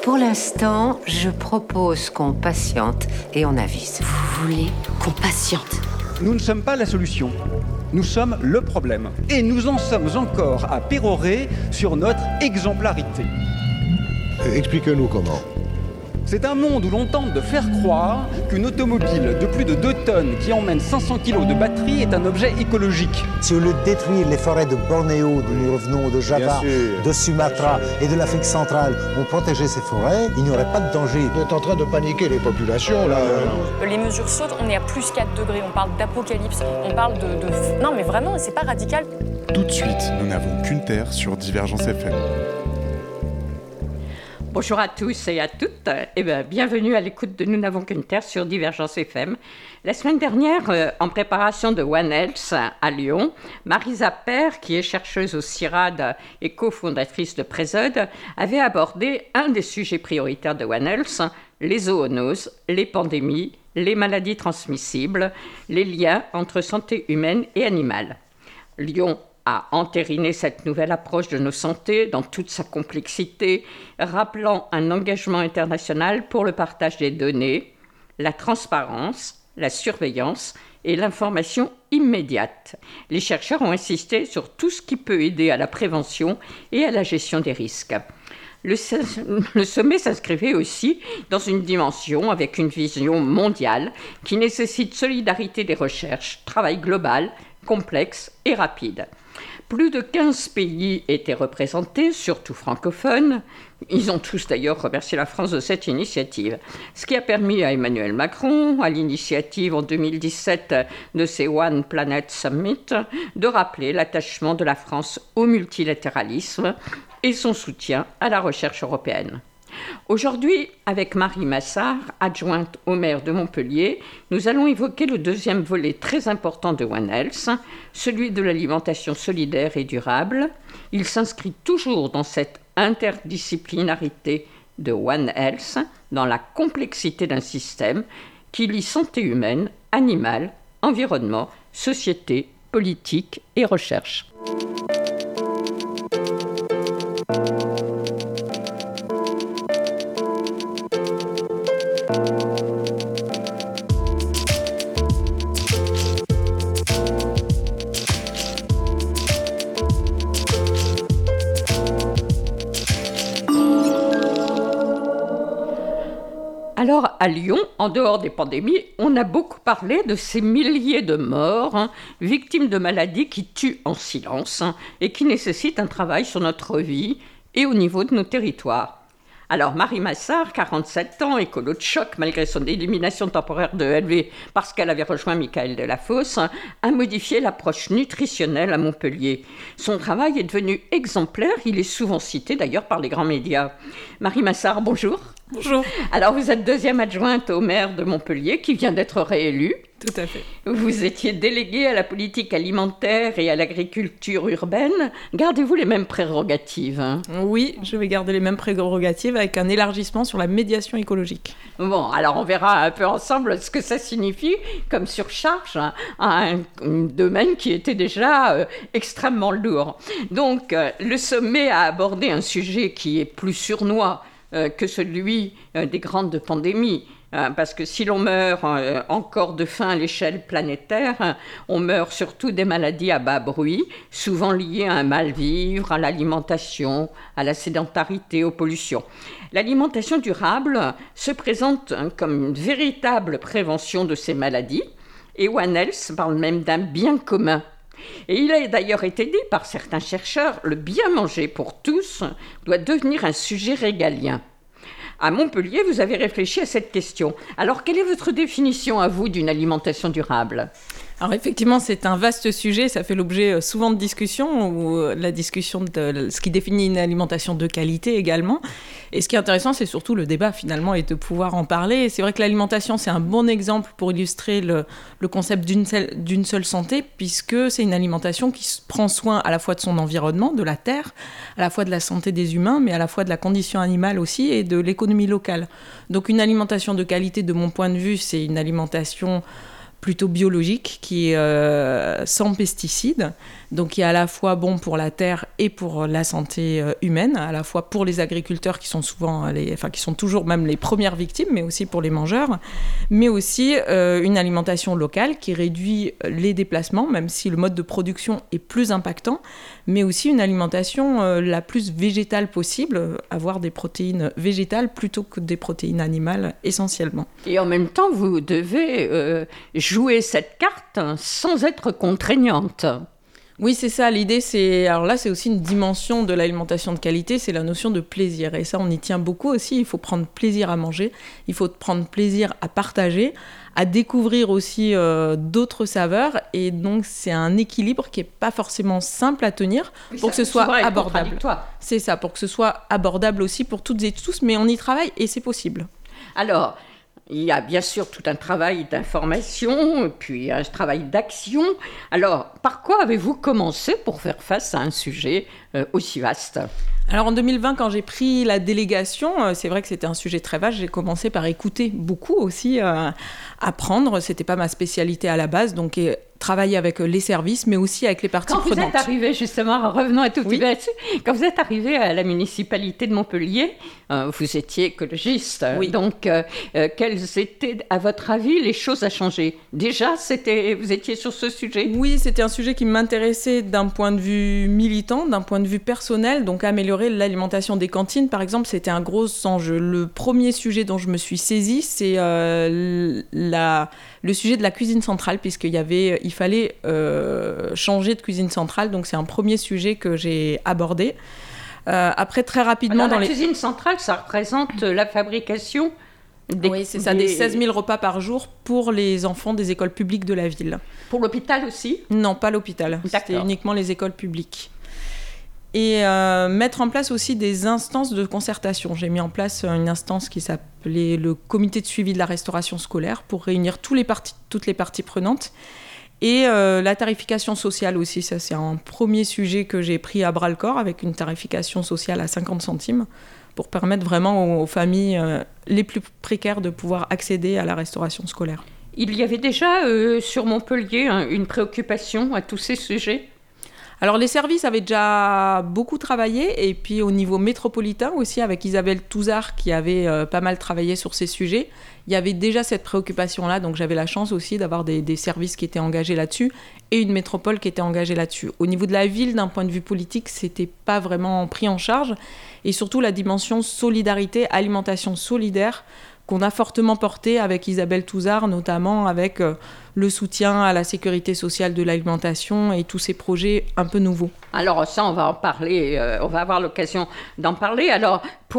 Pour l'instant, je propose qu'on patiente et on avise. Vous voulez qu'on patiente ? Nous ne sommes pas la solution. Nous sommes le problème. Et nous en sommes encore à pérorer sur notre exemplarité. Expliquez-nous comment. C'est un monde où l'on tente de faire croire qu'une automobile de plus de 2 tonnes qui emmène 500 kilos de batterie est un objet écologique. Si au lieu de détruire les forêts de Bornéo, d'où nous revenons, de Java, de Sumatra et de l'Afrique centrale, on protégeait ces forêts, il n'y aurait pas de danger. Vous êtes en train de paniquer les populations, là. Les mesures sautent, on est à plus 4 degrés, on parle d'apocalypse, on parle de... Non mais vraiment, c'est pas radical. Tout de suite, nous n'avons qu'une terre sur Divergence FM. Bonjour à tous et à toutes, bienvenue à l'écoute de Nous n'avons qu'une terre sur Divergence FM. La semaine dernière, en préparation de One Health à Lyon, Marisa Père, qui est chercheuse au CIRAD et cofondatrice de Présode, avait abordé un des sujets prioritaires de One Health, les zoonoses, les pandémies, les maladies transmissibles, les liens entre santé humaine et animale. Lyon a entériné cette nouvelle approche de nos santé dans toute sa complexité, rappelant un engagement international pour le partage des données, la transparence, la surveillance et l'information immédiate. Les chercheurs ont insisté sur tout ce qui peut aider à la prévention et à la gestion des risques. Le sommet s'inscrivait aussi dans une dimension avec une vision mondiale qui nécessite solidarité des recherches, travail global, complexe et rapide. Plus de 15 pays étaient représentés, surtout francophones. Ils ont tous d'ailleurs remercié la France de cette initiative. Ce qui a permis à Emmanuel Macron, à l'initiative en 2017 de ces One Planet Summit, de rappeler l'attachement de la France au multilatéralisme et son soutien à la recherche européenne. Aujourd'hui, avec Marie Massart, adjointe au maire de Montpellier, nous allons évoquer le deuxième volet très important de One Health, celui de l'alimentation solidaire et durable. Il s'inscrit toujours dans cette interdisciplinarité de One Health, dans la complexité d'un système qui lie santé humaine, animale, environnement, société, politique et recherche. Alors, à Lyon, en dehors des pandémies, on a beaucoup parlé de ces milliers de morts, victimes de maladies qui tuent en silence et qui nécessitent un travail sur notre vie et au niveau de nos territoires. Alors, Marie Massart, 47 ans, écolo de choc, malgré son élimination temporaire de LV parce qu'elle avait rejoint Michael Delafosse, a modifié l'approche nutritionnelle à Montpellier. Son travail est devenu exemplaire, il est souvent cité d'ailleurs par les grands médias. Marie Massart, bonjour. Bonjour. Alors, vous êtes deuxième adjointe au maire de Montpellier, qui vient d'être réélu. Tout à fait. Vous étiez déléguée à la politique alimentaire et à l'agriculture urbaine. Gardez-vous les mêmes prérogatives ? Oui, je vais garder les mêmes prérogatives avec un élargissement sur la médiation écologique. Bon, alors on verra un peu ensemble ce que ça signifie comme surcharge à un domaine qui était déjà extrêmement lourd. Donc, le sommet a abordé un sujet qui est plus sournois que celui des grandes pandémies. Parce que si l'on meurt encore de faim à l'échelle planétaire, on meurt surtout des maladies à bas bruit, souvent liées à un mal-vivre, à l'alimentation, à la sédentarité, aux pollutions. L'alimentation durable se présente comme une véritable prévention de ces maladies, et One Health parle même d'un bien commun. Et il a d'ailleurs été dit par certains chercheurs, le bien manger pour tous doit devenir un sujet régalien. À Montpellier, vous avez réfléchi à cette question. Alors, quelle est votre définition à vous d'une alimentation durable ? Alors effectivement, c'est un vaste sujet, ça fait l'objet souvent de discussions, ou la discussion de ce qui définit une alimentation de qualité également. Et ce qui est intéressant, c'est surtout le débat finalement et de pouvoir en parler. Et c'est vrai que l'alimentation, c'est un bon exemple pour illustrer le concept d'une seule santé, puisque c'est une alimentation qui prend soin à la fois de son environnement, de la terre, à la fois de la santé des humains, mais à la fois de la condition animale aussi et de l'économie locale. Donc une alimentation de qualité, de mon point de vue, c'est une alimentation plutôt biologique, qui est sans pesticides, donc qui est à la fois bon pour la terre et pour la santé humaine, à la fois pour les agriculteurs qui sont qui sont toujours même les premières victimes, mais aussi pour les mangeurs, mais aussi une alimentation locale qui réduit les déplacements, même si le mode de production est plus impactant, mais aussi une alimentation la plus végétale possible, avoir des protéines végétales plutôt que des protéines animales essentiellement. Et en même temps, vous devez jouer cette carte sans être contraignante. Oui, c'est ça. L'idée, alors là, c'est aussi une dimension de l'alimentation de qualité, c'est la notion de plaisir. Et ça, on y tient beaucoup aussi. Il faut prendre plaisir à manger, il faut prendre plaisir à partager, à découvrir aussi d'autres saveurs. Et donc, c'est un équilibre qui n'est pas forcément simple à tenir pour que ce soit abordable. C'est ça, pour que ce soit abordable aussi pour toutes et tous, mais on y travaille et c'est possible. Alors, il y a bien sûr tout un travail d'information, puis un travail d'action. Alors, par quoi avez-vous commencé pour faire face à un sujet aussi vaste ? Alors en 2020, quand j'ai pris la délégation, c'est vrai que c'était un sujet très vaste. J'ai commencé par écouter beaucoup aussi, apprendre. C'était pas ma spécialité à la base, donc travailler avec les services, mais aussi avec les parties prenantes. Quand vous êtes arrivé, justement, revenons un tout petit peu là-dessus, quand vous êtes arrivé à la municipalité de Montpellier, vous étiez écologiste. Oui. Donc, quelles étaient, à votre avis, les choses à changer ? Déjà, vous étiez sur ce sujet ? Oui, c'était un sujet qui m'intéressait d'un point de vue militant, d'un point de vue personnel. Donc, améliorer l'alimentation des cantines, par exemple, c'était un gros enjeu. Le premier sujet dont je me suis saisie, c'est le sujet de la cuisine centrale, puisqu'il fallait changer de cuisine centrale. Donc, c'est un premier sujet que j'ai abordé. Après, très rapidement... Alors, la cuisine centrale, ça représente la fabrication oui, c'est ça, des 16 000 repas par jour pour les enfants des écoles publiques de la ville. Pour l'hôpital aussi ? Non, pas l'hôpital. D'accord. C'était uniquement les écoles publiques. Et mettre en place aussi des instances de concertation. J'ai mis en place une instance qui s'appelait le comité de suivi de la restauration scolaire pour réunir toutes les parties prenantes. Et la tarification sociale aussi, ça c'est un premier sujet que j'ai pris à bras-le-corps avec une tarification sociale à 50 centimes pour permettre vraiment aux familles les plus précaires de pouvoir accéder à la restauration scolaire. Il y avait déjà sur Montpellier une préoccupation à tous ces sujets ? Alors les services avaient déjà beaucoup travaillé et puis au niveau métropolitain aussi avec Isabelle Touzard qui avait pas mal travaillé sur ces sujets. Il y avait déjà cette préoccupation-là, donc j'avais la chance aussi d'avoir des services qui étaient engagés là-dessus et une métropole qui était engagée là-dessus. Au niveau de la ville, d'un point de vue politique, c'était pas vraiment pris en charge et surtout la dimension solidarité, alimentation solidaire qu'on a fortement porté avec Isabelle Touzard, notamment avec le soutien à la sécurité sociale de l'alimentation et tous ces projets un peu nouveaux. Alors ça, on va en parler, on va avoir l'occasion d'en parler. Alors,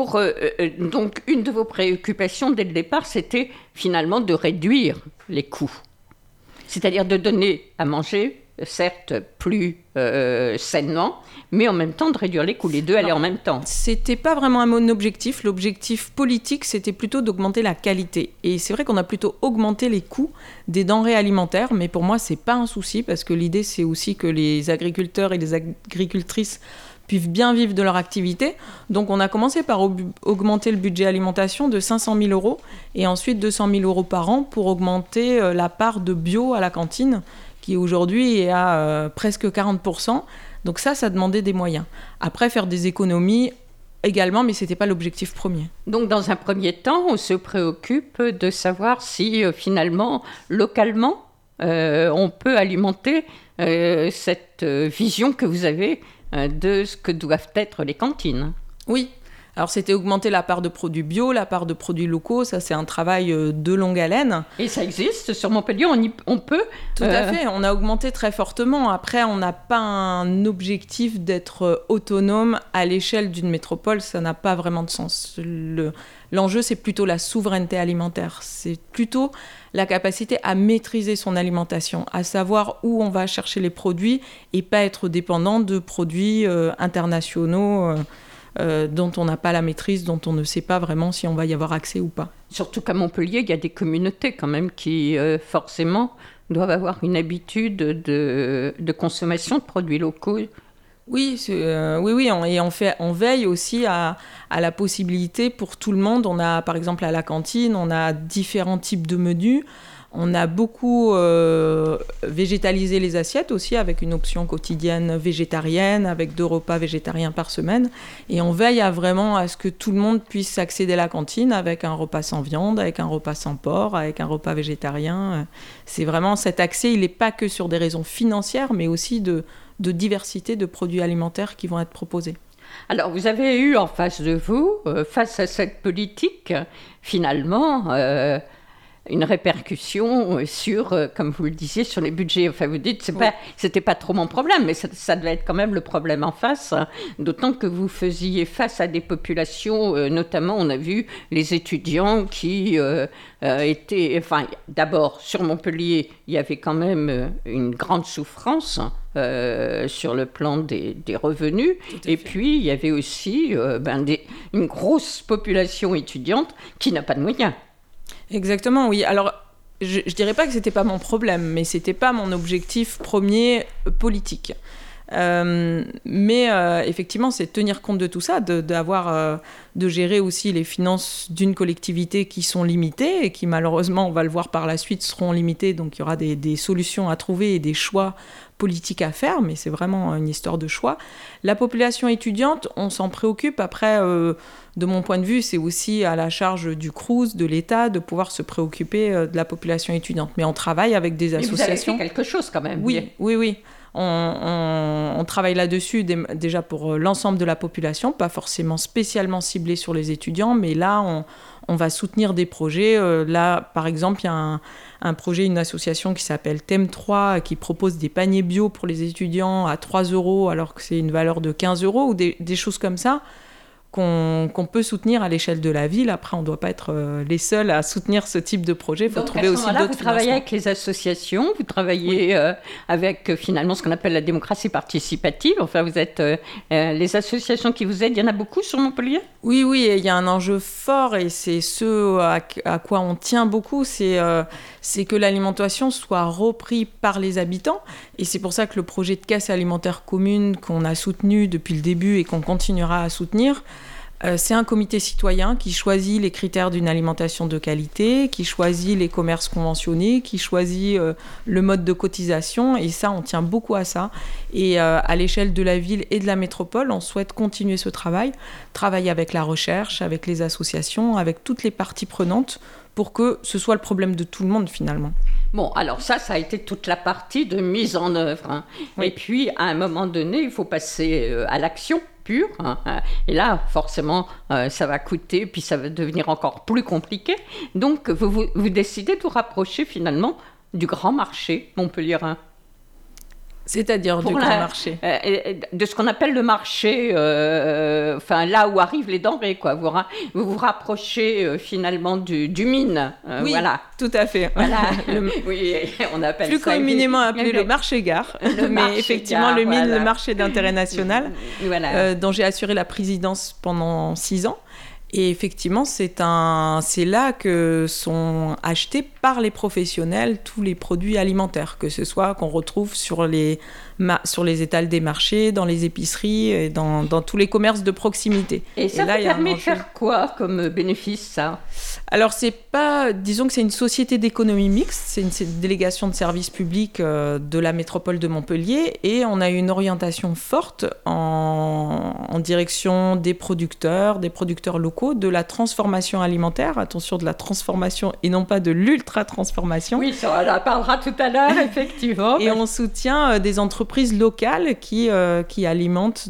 donc, une de vos préoccupations dès le départ, c'était finalement de réduire les coûts. C'est-à-dire de donner à manger, certes plus sainement, mais en même temps de réduire les coûts. Les deux allaient en même temps. C'était pas vraiment mon objectif. L'objectif politique, c'était plutôt d'augmenter la qualité. Et c'est vrai qu'on a plutôt augmenté les coûts des denrées alimentaires, mais pour moi, c'est pas un souci, parce que l'idée, c'est aussi que les agriculteurs et les agricultrices puissent bien vivre de leur activité. Donc on a commencé par augmenter le budget alimentation de 500 000 euros et ensuite 200 000 euros par an pour augmenter la part de bio à la cantine, qui aujourd'hui est à presque 40%. Donc ça demandait des moyens. Après, faire des économies également, mais ce n'était pas l'objectif premier. Donc dans un premier temps, on se préoccupe de savoir si finalement, localement, on peut alimenter cette vision que vous avez de ce que doivent être les cantines. Oui. Alors, c'était augmenter la part de produits bio, la part de produits locaux. Ça, c'est un travail de longue haleine. Et ça existe sur Montpellier, on peut Tout à fait. On a augmenté très fortement. Après, on n'a pas un objectif d'être autonome à l'échelle d'une métropole. Ça n'a pas vraiment de sens. L'enjeu, c'est plutôt la souveraineté alimentaire. C'est plutôt la capacité à maîtriser son alimentation, à savoir où on va chercher les produits et pas être dépendant de produits internationaux dont on n'a pas la maîtrise, dont on ne sait pas vraiment si on va y avoir accès ou pas. Surtout qu'à Montpellier, il y a des communautés quand même qui, forcément, doivent avoir une habitude de consommation de produits locaux. Oui, oui, et on veille aussi à la possibilité pour tout le monde. On a, par exemple, à la cantine, on a différents types de menus. On a beaucoup végétalisé les assiettes aussi, avec une option quotidienne végétarienne, avec 2 repas végétariens par semaine. Et on veille vraiment à ce que tout le monde puisse accéder à la cantine avec un repas sans viande, avec un repas sans porc, avec un repas végétarien. C'est vraiment cet accès, il n'est pas que sur des raisons financières, mais aussi de diversité de produits alimentaires qui vont être proposés. Alors, vous avez eu en face de vous, face à cette politique, finalement, une répercussion sur, comme vous le disiez, sur les budgets. Enfin, vous dites, c'était pas trop mon problème, mais ça devait être quand même le problème en face, hein. D'autant que vous faisiez face à des populations, notamment, on a vu les étudiants qui étaient... Enfin, d'abord, sur Montpellier, il y avait quand même une grande souffrance sur le plan des revenus. Et puis, il y avait aussi une grosse population étudiante qui n'a pas de moyens. Exactement, oui. Alors, je dirais pas que c'était pas mon problème, mais c'était pas mon objectif premier politique. Mais effectivement, c'est tenir compte de tout ça, de gérer aussi les finances d'une collectivité qui sont limitées et qui malheureusement, on va le voir par la suite, seront limitées. Donc il y aura des solutions à trouver et des choix politiques à faire, mais c'est vraiment une histoire de choix. La population étudiante, on s'en préoccupe. Après, de mon point de vue, c'est aussi à la charge du Crous, de l'État, de pouvoir se préoccuper de la population étudiante. Mais on travaille avec des associations. Vous avez fait quelque chose quand même. Oui. On travaille là-dessus déjà pour l'ensemble de la population, pas forcément spécialement ciblé sur les étudiants, mais là, on va soutenir des projets. Là, par exemple, il y a un projet, une association qui s'appelle Thème 3, qui propose des paniers bio pour les étudiants à 3 € alors que c'est une valeur de 15 € ou des choses comme ça qu'on peut soutenir à l'échelle de la ville. Après, on ne doit pas être les seuls à soutenir ce type de projet. Il faut trouver aussi d'autres financements. Vous travaillez avec les associations, vous travaillez avec finalement ce qu'on appelle la démocratie participative. Enfin, vous êtes les associations qui vous aident, il y en a beaucoup sur Montpellier ? Oui, et il y a un enjeu fort et c'est ce à quoi on tient beaucoup, c'est que l'alimentation soit reprise par les habitants. Et c'est pour ça que le projet de caisse alimentaire commune qu'on a soutenu depuis le début et qu'on continuera à soutenir, c'est un comité citoyen qui choisit les critères d'une alimentation de qualité, qui choisit les commerces conventionnés, qui choisit le mode de cotisation. Et ça, on tient beaucoup à ça. Et à l'échelle de la ville et de la métropole, on souhaite continuer ce travailler avec la recherche, avec les associations, avec toutes les parties prenantes pour que ce soit le problème de tout le monde finalement. Bon, alors ça a été toute la partie de mise en œuvre, hein. Oui. Et puis, à un moment donné, il faut passer à l'action pure, hein. Et là, forcément, ça va coûter, puis ça va devenir encore plus compliqué. Donc, vous décidez de vous rapprocher finalement du grand marché montpelliérain. C'est-à-dire du grand marché de ce qu'on appelle le marché, là où arrivent les denrées, quoi. Vous vous rapprochez finalement du mine. Oui, voilà. Tout à fait. Voilà. Oui, on appelle plus ça... Plus communément appelé le marché-gare. Mais effectivement, le mine, voilà. Le marché d'intérêt national, voilà. Dont j'ai assuré la présidence pendant 6 ans. Et effectivement, c'est là que sont achetés par les professionnels tous les produits alimentaires, que ce soit qu'on retrouve sur les étals des marchés, dans les épiceries, et dans tous les commerces de proximité. Et ça vous permet de faire quoi comme bénéfice, ça ? Alors, disons que c'est une société d'économie mixte, c'est une délégation de services publics de la métropole de Montpellier, et on a une orientation forte en direction des producteurs locaux, de la transformation alimentaire, attention, de la transformation et non pas de l'ultra-transformation. Oui, ça, on en parlera tout à l'heure, effectivement. Et on soutient des entreprises locales qui alimentent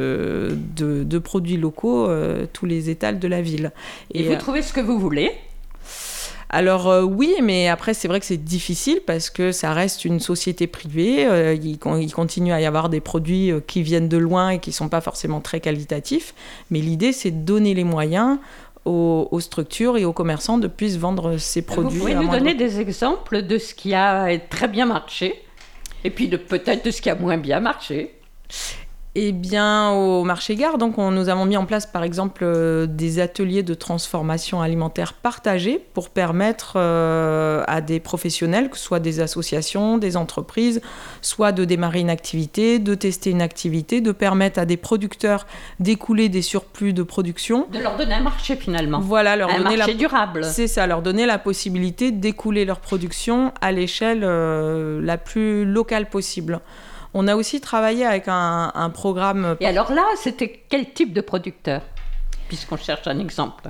de produits locaux tous les étals de la ville. Et vous trouvez ce que vous voulez ? Alors oui, mais après c'est vrai que c'est difficile parce que ça reste une société privée, il continue à y avoir des produits qui viennent de loin et qui ne sont pas forcément très qualitatifs, mais l'idée c'est de donner les moyens aux structures et aux commerçants de plus vendre ces produits. Vous pouvez nous donner des exemples de ce qui a très bien marché et puis peut-être de ce qui a moins bien marché ? Eh bien, au marché-gare, donc, nous avons mis en place, par exemple, des ateliers de transformation alimentaire partagés pour permettre à des professionnels, que ce soit des associations, des entreprises, soit de démarrer une activité, de tester une activité, de permettre à des producteurs d'écouler des surplus de production. De leur donner un marché, finalement. Voilà, leur un donner marché durable. C'est ça, leur donner la possibilité d'écouler leur production à l'échelle la plus locale possible. On a aussi travaillé avec un programme... Et alors là, c'était quel type de producteur ? Puisqu'on cherche un exemple.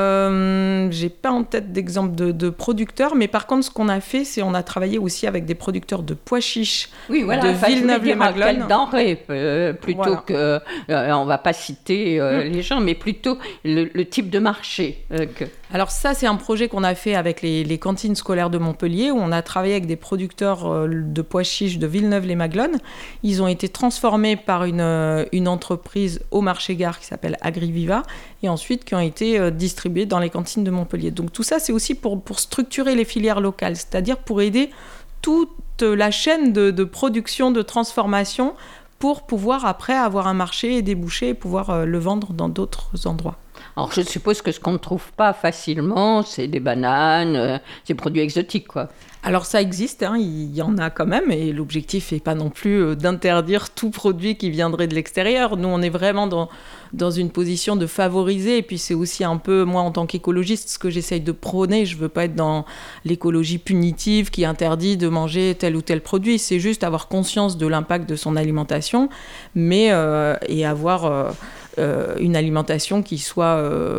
J'ai pas en tête d'exemple de producteurs, mais par contre, ce qu'on a fait, c'est on a travaillé aussi avec des producteurs de pois chiches de Villeneuve-les-Maglones. Quelle denrée, plutôt que... on va pas citer les gens, mais plutôt le type de marché. Alors ça, c'est un projet qu'on a fait avec les cantines scolaires de Montpellier, où on a travaillé avec des producteurs de pois chiches de Villeneuve-les-Maglones. Ils ont été transformés par une entreprise au marché-gare qui s'appelle Agriviva, et ensuite qui ont été distribués dans les cantines de Montpellier. Donc tout ça, c'est aussi pour structurer les filières locales, c'est-à-dire pour aider toute la chaîne de production, de transformation, pour pouvoir après avoir un marché et déboucher et pouvoir le vendre dans d'autres endroits. Alors je suppose que ce qu'on ne trouve pas facilement, c'est des bananes, des produits exotiques, quoi. Alors ça existe, il y en a quand même, et l'objectif n'est pas non plus d'interdire tout produit qui viendrait de l'extérieur. Nous, on est vraiment dans une position de favoriser, et puis c'est aussi un peu, moi en tant qu'écologiste, ce que j'essaye de prôner. Je ne veux pas être dans l'écologie punitive qui interdit de manger tel ou tel produit, c'est juste avoir conscience de l'impact de son alimentation, mais et avoir... une alimentation qui soit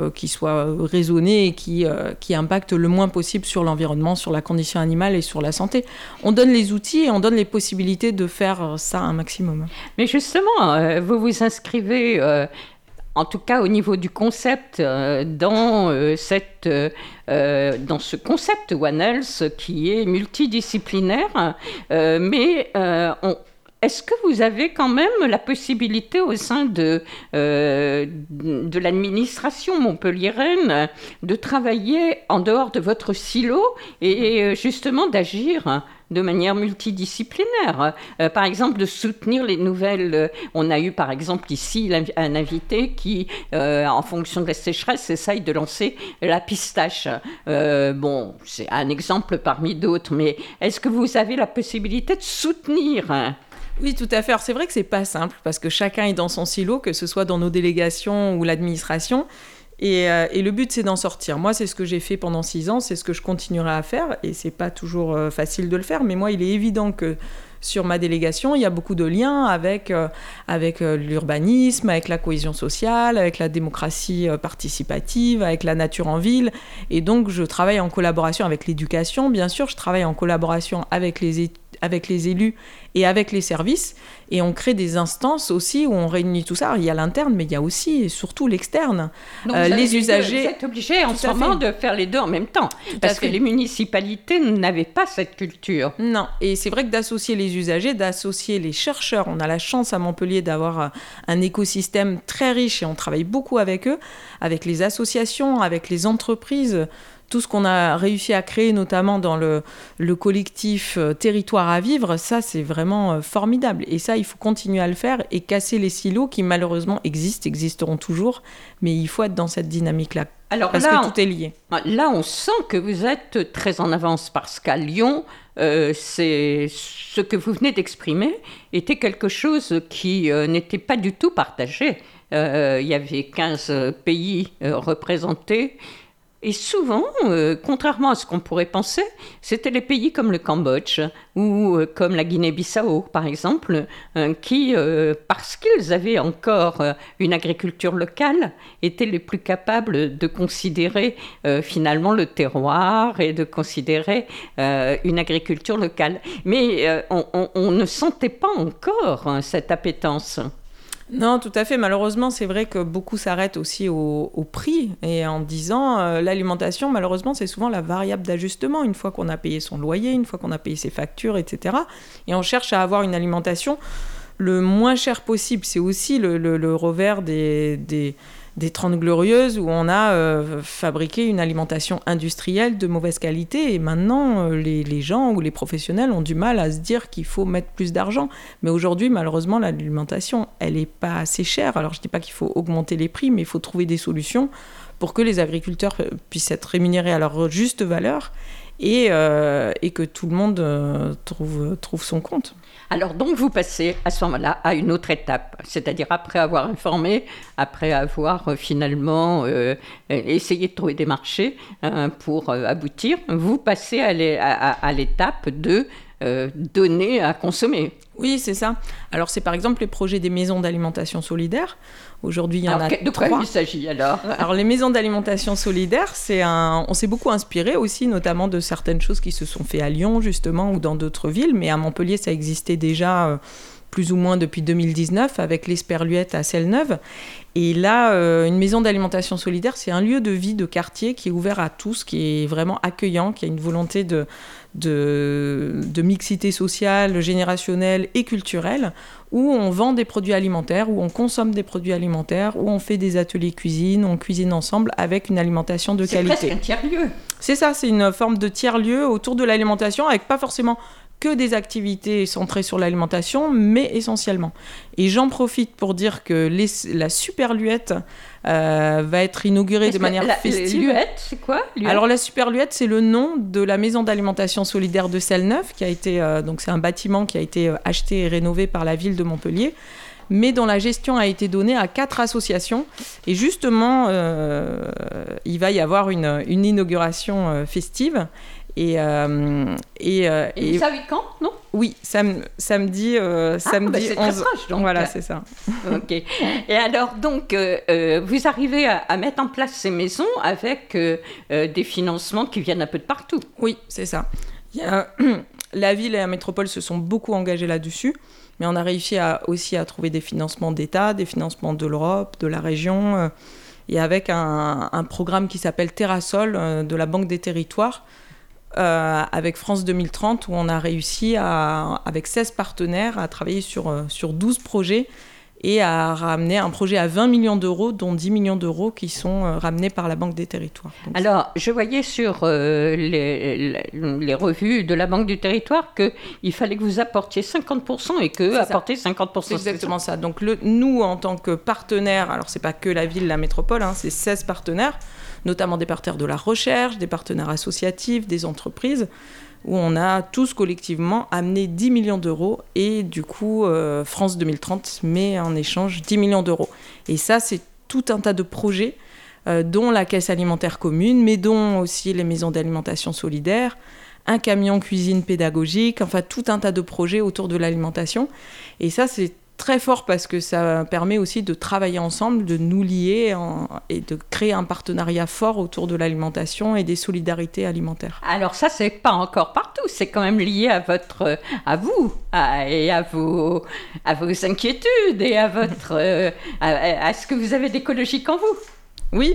raisonnée et qui impacte le moins possible sur l'environnement, sur la condition animale et sur la santé. On donne les outils et on donne les possibilités de faire ça un maximum. Mais justement, vous vous inscrivez, en tout cas au niveau du concept, dans ce concept One Health qui est multidisciplinaire, mais est-ce que vous avez quand même la possibilité au sein de l'administration montpelliéraine de travailler en dehors de votre silo et justement d'agir de manière multidisciplinaire. Par exemple, de soutenir les nouvelles... on a eu par exemple ici un invité qui, en fonction de la sécheresse, essaye de lancer la pistache. Bon, c'est un exemple parmi d'autres, mais est-ce que vous avez la possibilité de soutenir Oui, tout à fait. Alors, c'est vrai que c'est pas simple parce que chacun est dans son silo, que ce soit dans nos délégations ou l'administration. Et le but, c'est d'en sortir. Moi, c'est ce que j'ai fait pendant 6 ans, c'est ce que je continuerai à faire. Et c'est pas toujours facile de le faire, mais moi, il est évident que sur ma délégation, il y a beaucoup de liens avec l'urbanisme, avec la cohésion sociale, avec la démocratie participative, avec la nature en ville. Et donc, je travaille en collaboration avec l'éducation. Bien sûr, je travaille en collaboration avec les élus et avec les services, et on crée des instances aussi où on réunit tout ça. Alors, il y a l'interne, mais il y a aussi et surtout l'externe. Donc les usagers... Vous êtes obligés en ce moment de faire les deux en même temps, parce que les municipalités n'avaient pas cette culture. Non, et c'est vrai que d'associer les usagers, d'associer les chercheurs, on a la chance à Montpellier d'avoir un écosystème très riche, et on travaille beaucoup avec eux, avec les associations, avec les entreprises. Tout ce qu'on a réussi à créer, notamment dans le collectif Territoire à vivre, ça, c'est vraiment formidable. Et ça, il faut continuer à le faire et casser les silos qui, malheureusement, existeront toujours. Mais il faut être dans cette dynamique-là, parce que tout est lié. Là, on sent que vous êtes très en avance, parce qu'à Lyon, c'est ce que vous venez d'exprimer était quelque chose qui n'était pas du tout partagé. Il y avait 15 pays représentés. Et souvent, contrairement à ce qu'on pourrait penser, c'était les pays comme le Cambodge ou comme la Guinée-Bissau, par exemple, qui, parce qu'ils avaient encore une agriculture locale, étaient les plus capables de considérer finalement le terroir et de considérer une agriculture locale. Mais on ne sentait pas encore cette appétence. Non, tout à fait. Malheureusement, c'est vrai que beaucoup s'arrêtent aussi au prix, et en disant l'alimentation, malheureusement, c'est souvent la variable d'ajustement. Une fois qu'on a payé son loyer, une fois qu'on a payé ses factures, etc. Et on cherche à avoir une alimentation le moins chère possible. C'est aussi le revers des des 30 Glorieuses où on a fabriqué une alimentation industrielle de mauvaise qualité et maintenant les gens ou les professionnels ont du mal à se dire qu'il faut mettre plus d'argent. Mais aujourd'hui, malheureusement, l'alimentation, elle n'est pas assez chère. Alors je ne dis pas qu'il faut augmenter les prix, mais il faut trouver des solutions pour que les agriculteurs puissent être rémunérés à leur juste valeur et que tout le monde trouve son compte. Alors donc vous passez à ce moment-là à une autre étape, c'est-à-dire après avoir informé, après avoir finalement essayé de trouver des marchés pour aboutir, vous passez à l'étape de donner à consommer. Oui, c'est ça. Alors c'est par exemple les projets des maisons d'alimentation solidaire. Aujourd'hui, il y en a 3. De quoi il s'agit alors ? Alors les maisons d'alimentation solidaire, on s'est beaucoup inspiré aussi, notamment de certaines choses qui se sont faites à Lyon justement ou dans d'autres villes, mais à Montpellier, ça existait déjà plus ou moins depuis 2019 avec l'Esperluette à Celle-Neuve. Et là, une maison d'alimentation solidaire, c'est un lieu de vie de quartier qui est ouvert à tous, qui est vraiment accueillant, qui a une volonté de mixité sociale, générationnelle et culturelle, où on vend des produits alimentaires, où on consomme des produits alimentaires, où on fait des ateliers cuisine, on cuisine ensemble avec une alimentation de qualité. C'est presque un tiers-lieu. C'est ça, c'est une forme de tiers-lieu autour de l'alimentation, avec pas forcément que des activités centrées sur l'alimentation, mais essentiellement. Et j'en profite pour dire que la Superluette va être inaugurée de manière festive. Luette, c'est quoi ? Alors la Superluette, c'est le nom de la maison d'alimentation solidaire de Celle-Neuve, qui a été donc c'est un bâtiment qui a été acheté et rénové par la ville de Montpellier, mais dont la gestion a été donnée à 4 associations. Et justement, il va y avoir une inauguration festive. Et vous savez quand, non ? Oui, samedi 11. C'est très proche, donc. Voilà, c'est ça. Ok. Et alors, donc, vous arrivez à mettre en place ces maisons avec des financements qui viennent un peu de partout. Oui, c'est ça. La ville et la métropole se sont beaucoup engagées là-dessus, mais on a réussi aussi à trouver des financements d'État, des financements de l'Europe, de la région, et avec un programme qui s'appelle Terrasol de la Banque des Territoires, avec France 2030, où on a réussi, avec 16 partenaires, à travailler sur 12 projets et à ramener un projet à 20 millions d'euros, dont 10 millions d'euros qui sont ramenés par la Banque des Territoires. Donc, alors, je voyais sur les revues de la Banque du Territoire qu'il fallait que vous apportiez 50% et qu'eux apportaient 50%. C'est exactement ça. Donc, nous, en tant que partenaires, alors c'est pas que la ville, la métropole, c'est 16 partenaires, notamment des partenaires de la recherche, des partenaires associatifs, des entreprises, où on a tous collectivement amené 10 millions d'euros et du coup, France 2030 met en échange 10 millions d'euros. Et ça, c'est tout un tas de projets, dont la Caisse alimentaire commune, mais dont aussi les maisons d'alimentation solidaire, un camion cuisine pédagogique, enfin tout un tas de projets autour de l'alimentation. Et ça, c'est très fort parce que ça permet aussi de travailler ensemble, de nous lier et de créer un partenariat fort autour de l'alimentation et des solidarités alimentaires. Alors ça, c'est pas encore partout, c'est quand même lié à vous et à vos inquiétudes et à ce que vous avez d'écologique en vous. Oui,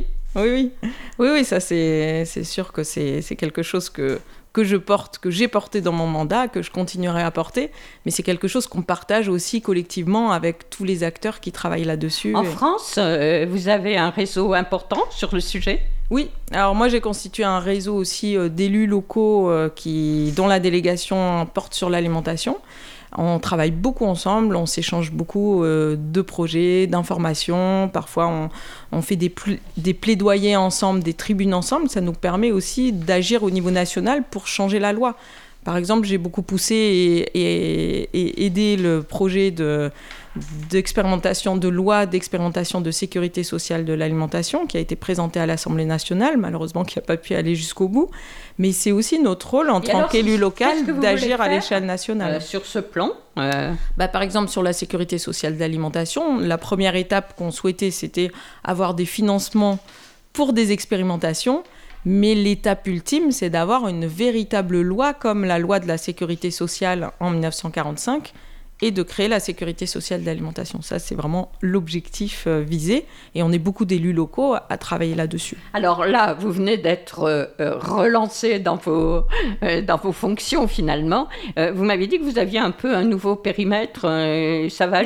ça c'est sûr que c'est quelque chose que j'ai porté dans mon mandat, que je continuerai à porter, mais c'est quelque chose qu'on partage aussi collectivement avec tous les acteurs qui travaillent là-dessus. En France, vous avez un réseau important sur le sujet ? Oui, alors moi j'ai constitué un réseau aussi d'élus locaux dont la délégation porte sur l'alimentation. On travaille beaucoup ensemble, on s'échange beaucoup de projets, d'informations. Parfois, on fait des plaidoyers ensemble, des tribunes ensemble. Ça nous permet aussi d'agir au niveau national pour changer la loi. Par exemple, j'ai beaucoup poussé et aidé le projet d'expérimentation de loi d'expérimentation de sécurité sociale de l'alimentation qui a été présenté à l'Assemblée nationale, malheureusement qui n'a pas pu aller jusqu'au bout. Mais c'est aussi notre rôle en tant qu'élu local d'agir à l'échelle nationale. Sur ce plan par exemple, sur la sécurité sociale d'alimentation, la première étape qu'on souhaitait, c'était avoir des financements pour des expérimentations. Mais l'étape ultime, c'est d'avoir une véritable loi comme la loi de la sécurité sociale en 1945 et de créer la sécurité sociale d'alimentation. Ça, c'est vraiment l'objectif visé et on est beaucoup d'élus locaux à travailler là-dessus. Alors là, vous venez d'être relancé dans vos fonctions finalement. Vous m'avez dit que vous aviez un peu un nouveau périmètre. Ça va ajouter quoi ?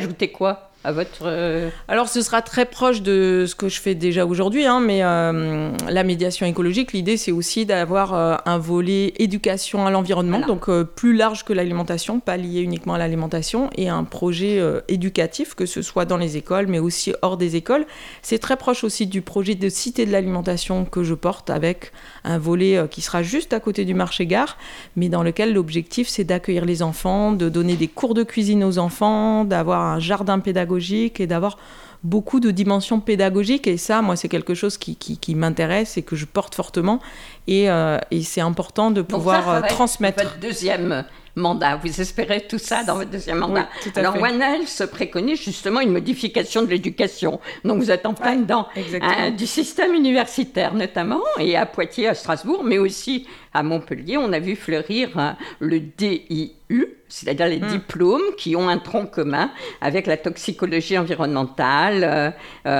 à votre... Alors, ce sera très proche de ce que je fais déjà aujourd'hui, mais la médiation écologique, l'idée, c'est aussi d'avoir un volet éducation à l'environnement, donc plus large que l'alimentation, pas lié uniquement à l'alimentation, et un projet éducatif, que ce soit dans les écoles, mais aussi hors des écoles. C'est très proche aussi du projet de cité de l'alimentation que je porte, avec un volet qui sera juste à côté du marché-gare, mais dans lequel l'objectif, c'est d'accueillir les enfants, de donner des cours de cuisine aux enfants, d'avoir un jardin pédagogique et d'avoir beaucoup de dimensions pédagogiques. Et ça, moi, c'est quelque chose qui m'intéresse et que je porte fortement. Et c'est important de pouvoir transmettre. Votre deuxième mandat. Vous espérez tout ça dans votre deuxième mandat. Oui, tout à Alors, fait. One Health préconise justement une modification de l'éducation. Donc, vous êtes en plein dedans. Du système universitaire, notamment, et à Poitiers, à Strasbourg, mais aussi à Montpellier. On a vu fleurir le DIU, c'est-à-dire les diplômes qui ont un tronc commun avec la toxicologie environnementale,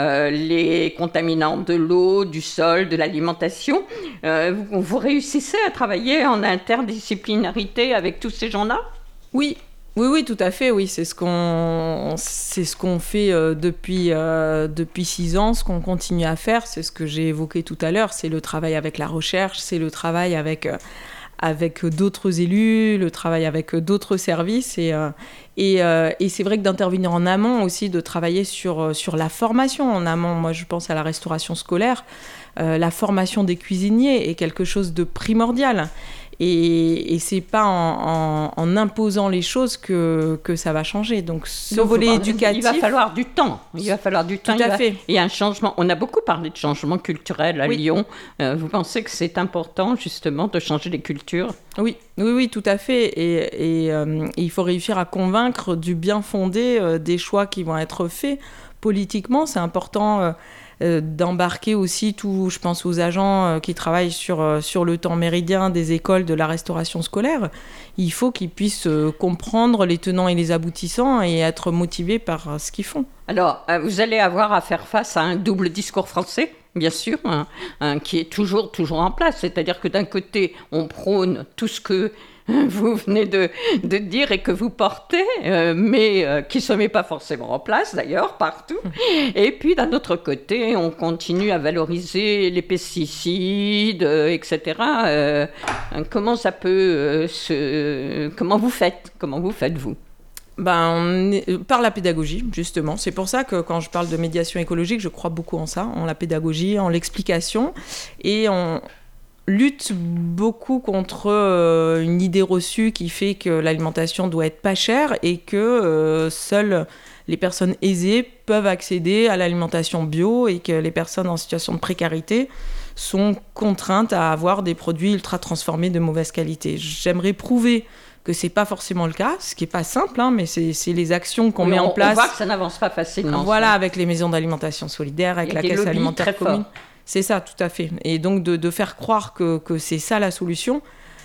les contaminants de l'eau, du sol, de l'alimentation. Vous réussissez à travailler en interdisciplinarité avec tous ces gens-là ? Oui, tout à fait, oui. C'est ce qu'on fait depuis 6 ans, ce qu'on continue à faire. C'est ce que j'ai évoqué tout à l'heure. C'est le travail avec la recherche, c'est le travail avec d'autres élus, le travail avec d'autres services. Et c'est vrai que d'intervenir en amont aussi, de travailler sur la formation en amont. Moi, je pense à la restauration scolaire. La formation des cuisiniers est quelque chose de primordial. Et c'est pas en imposant les choses que ça va changer. Donc, volet éducatif... Il va falloir du temps. Tout à fait. Il y a un changement. On a beaucoup parlé de changement culturel à Lyon. Vous pensez que c'est important, justement, de changer les cultures ? Oui, tout à fait. Et il faut réussir à convaincre du bien fondé des choix qui vont être faits. Politiquement, c'est important... d'embarquer aussi je pense aux agents qui travaillent sur le temps méridien des écoles de la restauration scolaire. Il faut qu'ils puissent comprendre les tenants et les aboutissants et être motivés par ce qu'ils font. Alors, vous allez avoir à faire face à un double discours français, bien sûr, qui est toujours en place. C'est-à-dire que d'un côté, on prône tout ce que vous venez de dire et que vous portez, mais qui ne se met pas forcément en place d'ailleurs partout. Et puis d'un autre côté, on continue à valoriser les pesticides, etc. Comment ça peut comment vous faites vous ? Par la pédagogie, justement. C'est pour ça que quand je parle de médiation écologique, je crois beaucoup en ça, en la pédagogie, en l'explication. Et on lutte beaucoup contre une idée reçue qui fait que l'alimentation doit être pas chère et que seules les personnes aisées peuvent accéder à l'alimentation bio et que les personnes en situation de précarité sont contraintes à avoir des produits ultra transformés de mauvaise qualité. J'aimerais prouver que c'est pas forcément le cas, ce qui est pas simple, mais c'est les actions qu'on met en place. On voit que ça n'avance pas facilement. Voilà, avec les maisons d'alimentation solidaire, avec la caisse alimentaire commune. C'est ça, tout à fait. Et donc de faire croire que c'est ça la solution,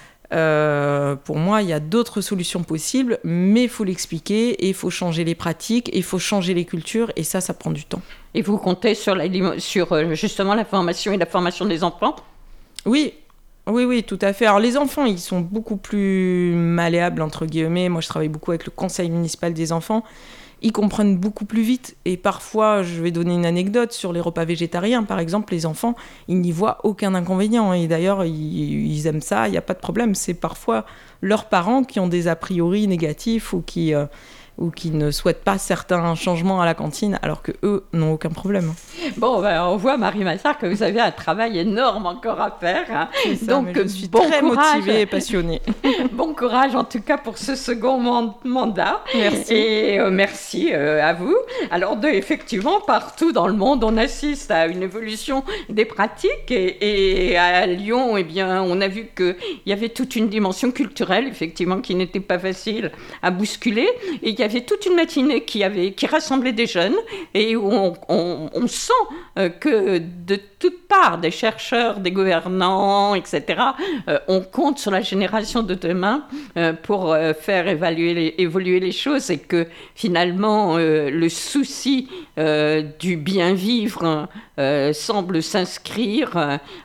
pour moi, il y a d'autres solutions possibles, mais il faut l'expliquer, et il faut changer les pratiques, et il faut changer les cultures, et ça prend du temps. Et vous comptez sur justement la formation et la formation des enfants ? Oui, tout à fait. Alors les enfants, ils sont beaucoup plus malléables, entre guillemets. Moi, je travaille beaucoup avec le conseil municipal des enfants. Ils comprennent beaucoup plus vite. Et parfois, je vais donner une anecdote sur les repas végétariens. Par exemple, les enfants, ils n'y voient aucun inconvénient. Et d'ailleurs, ils aiment ça, il n'y a pas de problème. C'est parfois leurs parents qui ont des a priori négatifs ou qui ne souhaitent pas certains changements à la cantine, alors qu'eux n'ont aucun problème. Bon, on voit, Marie Massart, que vous avez un travail énorme encore à faire. C'est ça, donc, je suis très motivée et passionnée. Bon courage, en tout cas, pour ce second mandat. Merci. Et merci à vous. Alors, effectivement, partout dans le monde, on assiste à une évolution des pratiques. Et à Lyon, eh bien, on a vu qu'il y avait toute une dimension culturelle, effectivement, qui n'était pas facile à bousculer. Et il y avait toute une matinée qui rassemblait des jeunes et où on sent que de toutes parts, des chercheurs, des gouvernants, etc., on compte sur la génération de demain pour faire évoluer les choses et que finalement le souci du bien vivre semble s'inscrire. Alors,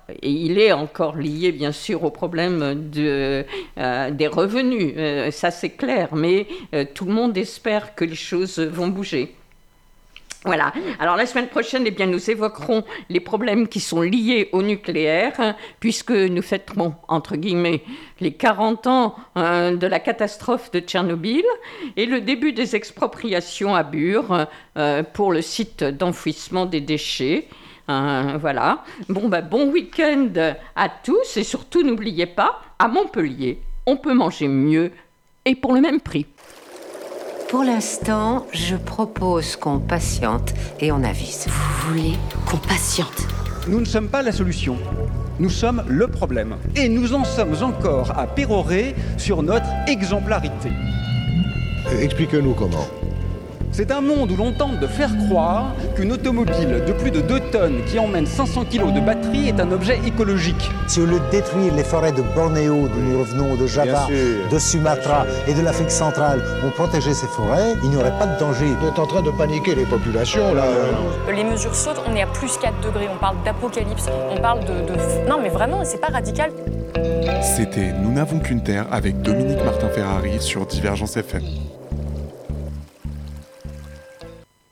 et il est encore lié bien sûr au problème des revenus, ça c'est clair, mais tout le monde espère que les choses vont bouger. Voilà. Alors la semaine prochaine, nous évoquerons les problèmes qui sont liés au nucléaire, puisque nous fêterons, entre guillemets, les 40 ans de la catastrophe de Tchernobyl et le début des expropriations à Bure pour le site d'enfouissement des déchets. Voilà. Bon week-end à tous et surtout n'oubliez pas, à Montpellier, on peut manger mieux et pour le même prix. Pour l'instant, je propose qu'on patiente et on avise. Vous voulez qu'on patiente? Nous ne sommes pas la solution. Nous sommes le problème. Et nous en sommes encore à pérorer sur notre exemplarité. Expliquez-nous comment. C'est un monde où l'on tente de faire croire qu'une automobile de plus de 2 tonnes qui emmène 500 kilos de batterie est un objet écologique. Si au lieu de détruire les forêts de Bornéo, d'où nous revenons, de Java, de Sumatra et de l'Afrique centrale, on protégeait ces forêts, il n'y aurait pas de danger. Vous êtes en train de paniquer les populations, là. Les mesures sautent, on est à plus 4 degrés, on parle d'apocalypse, on parle de... Non mais vraiment, c'est pas radical. C'était Nous n'avons qu'une terre avec Dominique Martin-Ferrari sur Divergence FM.